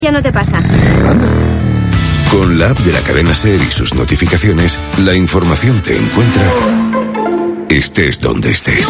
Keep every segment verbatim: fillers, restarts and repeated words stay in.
Ya no te pasa. Anda. Con la app de la cadena SER y sus notificaciones, la información te encuentra estés donde estés.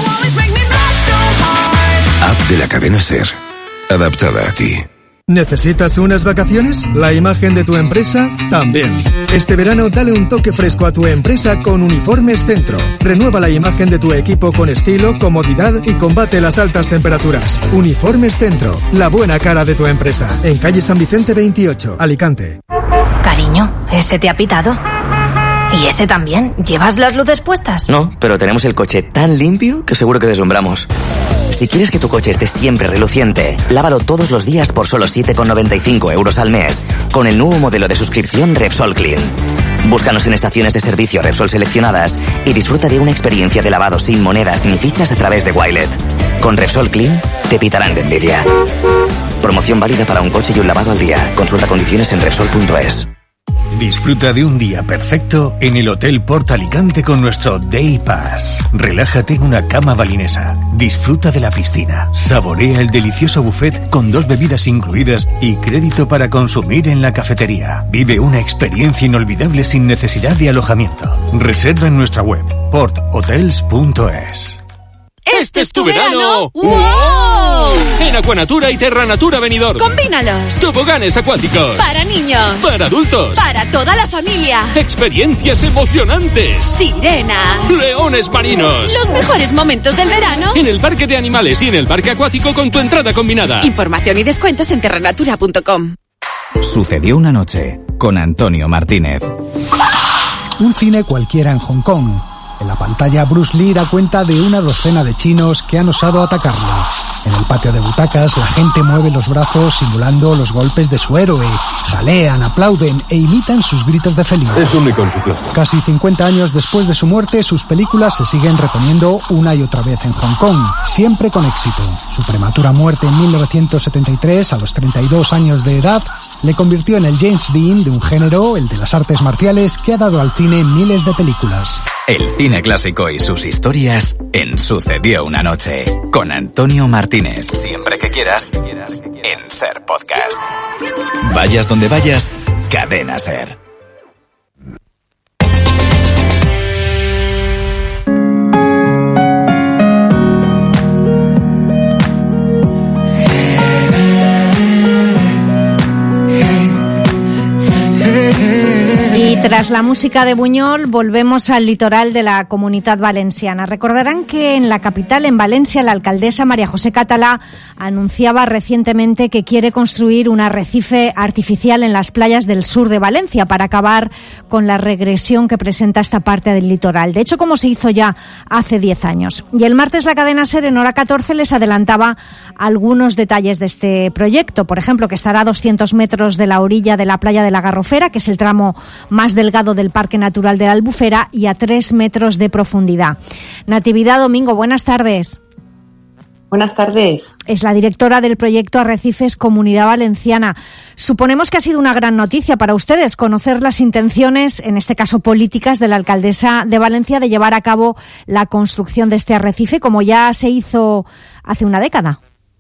App de la cadena SER, adaptada a ti. ¿Necesitas unas vacaciones? ¿La imagen de tu empresa? También. Este verano dale un toque fresco a tu empresa con Uniformes Centro. Renueva la imagen de tu equipo con estilo, comodidad y combate las altas temperaturas. Uniformes Centro, la buena cara de tu empresa. En calle San Vicente veintiocho, Alicante. Cariño, ¿ese te ha pitado? ¿Y ese también? ¿Llevas las luces puestas? No, pero tenemos el coche tan limpio que seguro que deslumbramos. Si quieres que tu coche esté siempre reluciente, lávalo todos los días por solo siete con noventa y cinco euros al mes con el nuevo modelo de suscripción Repsol Clean. Búscanos en estaciones de servicio Repsol seleccionadas y disfruta de una experiencia de lavado sin monedas ni fichas a través de Wilet. Con Repsol Clean te pitarán de envidia. Promoción válida para un coche y un lavado al día. Consulta condiciones en Repsol punto es. Disfruta de un día perfecto en el Hotel Port Alicante con nuestro Day Pass. Relájate en una cama balinesa. Disfruta de la piscina. Saborea el delicioso buffet con dos bebidas incluidas y crédito para consumir en la cafetería. Vive una experiencia inolvidable sin necesidad de alojamiento. Reserva en nuestra web port hotels punto es. ¡Este es tu verano! ¡Wow! En Aquanatura y Terranatura Benidorm. ¡Combínalos! Toboganes acuáticos. Para niños. Para adultos. Para toda la familia. Experiencias emocionantes. Sirenas. Leones marinos. Los mejores momentos del verano. En el parque de animales y en el parque acuático con tu entrada combinada. Información y descuentos en terranatura punto com. Sucedió una noche con Antonio Martínez. Un cine cualquiera en Hong Kong. En la pantalla, Bruce Lee da cuenta de una docena de chinos que han osado atacarle. En el patio de butacas, la gente mueve los brazos simulando los golpes de su héroe. Jalean, aplauden e imitan sus gritos de felino. Es único en su clase. Casi cincuenta años después de su muerte, sus películas se siguen reponiendo una y otra vez en Hong Kong, siempre con éxito. Su prematura muerte en mil novecientos setenta y tres, a los treinta y dos años de edad, le convirtió en el James Dean de un género, el de las artes marciales, que ha dado al cine miles de películas. El cine clásico y sus historias en Sucedió una noche con Antonio Martínez. Siempre que quieras, en SER Podcast. Vayas donde vayas, Cadena SER. Y tras la música de Buñol, volvemos al litoral de la Comunitat Valenciana. Recordarán que en la capital, en Valencia, la alcaldesa María José Catalá anunciaba recientemente que quiere construir un arrecife artificial en las playas del sur de Valencia para acabar con la regresión que presenta esta parte del litoral. De hecho, como se hizo ya hace diez años. Y el martes la cadena SER en Hora catorce les adelantaba algunos detalles de este proyecto. Por ejemplo, que estará a doscientos metros de la orilla de la playa de la Garrofera, que es el tramo más delgado del Parque Natural de la Albufera, y a tres metros de profundidad. Natividad Domingo, buenas tardes. Buenas tardes. Es la directora del proyecto Arrecifes Comunidad Valenciana. Suponemos que ha sido una gran noticia para ustedes conocer las intenciones, en este caso políticas, de la alcaldesa de Valencia de llevar a cabo la construcción de este arrecife, como ya se hizo hace una década.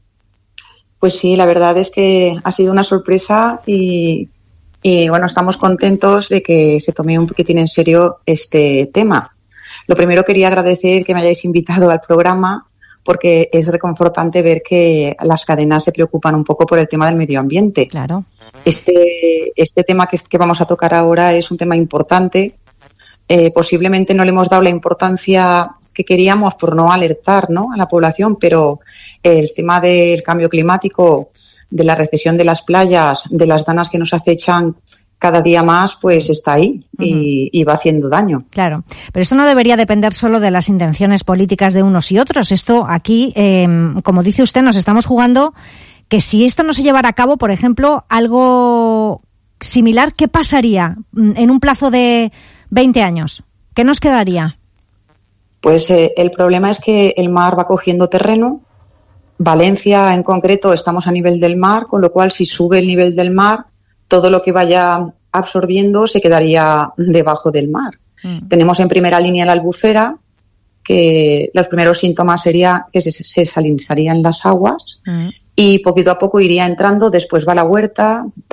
Pues sí, la verdad es que ha sido una sorpresa y... Y bueno, estamos contentos de que se tome un poquitín en serio este tema. Lo primero, quería agradecer que me hayáis invitado al programa, porque es reconfortante ver que las cadenas se preocupan un poco por el tema del medio ambiente. Claro. Este, este tema que, que vamos a tocar ahora es un tema importante. Eh, posiblemente no le hemos dado la importancia que queríamos por no alertar, ¿no?, a la población, pero el tema del cambio climático, de la recesión de las playas, de las danas que nos acechan cada día más, pues está ahí y, uh-huh. y va haciendo daño. Claro, pero esto no debería depender solo de las intenciones políticas de unos y otros. Esto aquí, eh, como dice usted, nos estamos jugando que si esto no se llevara a cabo, por ejemplo, algo similar, ¿qué pasaría en un plazo de veinte años? ¿Qué nos quedaría? Pues eh, el problema es que el mar va cogiendo terreno. Valencia, en concreto, estamos a nivel del mar, con lo cual, si sube el nivel del mar, todo lo que vaya absorbiendo se quedaría debajo del mar. Mm. Tenemos en primera línea la Albufera, que los primeros síntomas serían que se, se salinizarían las aguas, mm. y poquito a poco iría entrando. Después va la huerta,